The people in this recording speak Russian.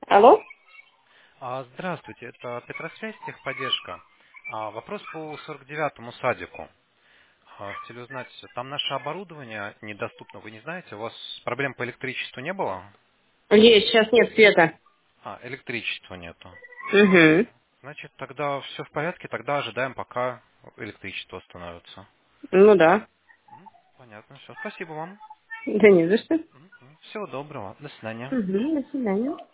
Алло? Здравствуйте, это Петросвязь, техподдержка. Вопрос по 49-му садику. Хотели узнать, там наше оборудование недоступно, вы не знаете? У вас проблем по электричеству не было? Есть, сейчас нет света. Электричества нету. Угу. Значит, тогда все в порядке, тогда ожидаем, пока электричество остановится. Ну да. Понятно, все. Спасибо вам. Да не за что. Всего доброго. До свидания. Угу, до свидания.